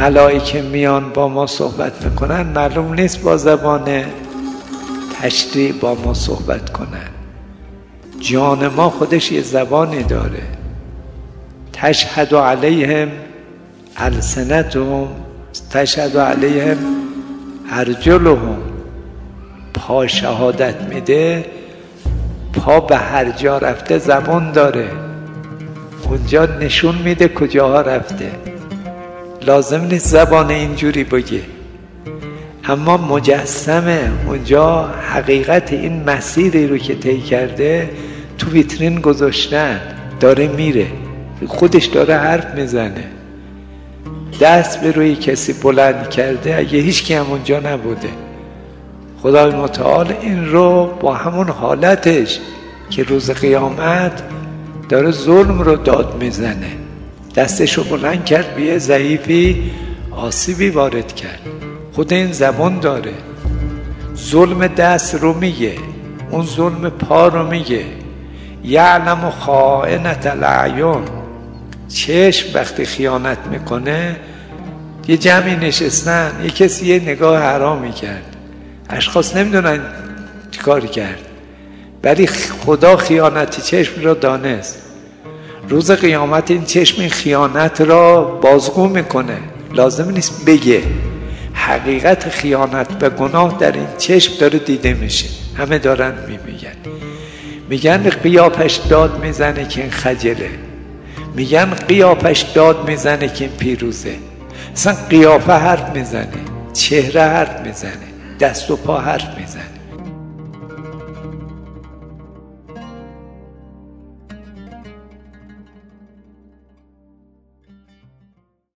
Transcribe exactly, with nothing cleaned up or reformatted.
ملائکه میان با ما صحبت میکنن، معلوم نیست با زبان تشریع با ما صحبت کنن. جان ما خودش یه زبانی داره. تشهد علیهم السنتهم، تشهد علیهم ارجلهم. پا شهادت میده، پا به هر جا رفته زبان داره، اونجا نشون میده کجاها رفته. لازم نیست زبان اینجوری بگه، اما مجسمه اونجا حقیقت این مسیری رو که طی کرده تو ویترین گذاشتن، داره میره، خودش داره حرف میزنه. دست به روی کسی بلند کرده، اگه هیچ کی هم اونجا نبوده. خدای متعال این رو با همون حالتش که روز قیامت داره ظلم رو داد میزنه، دستش رو بلند کرد، به ضعیفی آسیبی وارد کرد. خود این زبان داره. ظلم دست رو میگه، اون ظلم پا رو میگه. یعلم خائنة الاعین. چشم وقتی خیانت میکنه، یه جمعی نشستن، یه کسی یه نگاه حرامی کرد، اشخاص نمیدونن چی کاری کرد، ولی خدا خیانت چشم را دانست. روز قیامت این چشم این خیانت را بازگو میکنه. لازم نیست بگه، حقیقت خیانت و گناه در این چشم داره دیده میشه. همه دارن میگن، میگن قیافش داد میزنه که این خجله، میگن قیافش داد میزنه که این پیروزه. اصلا قیافه حرف میزنه، چهره حرف میزنه، دست و پا حرف میزنه.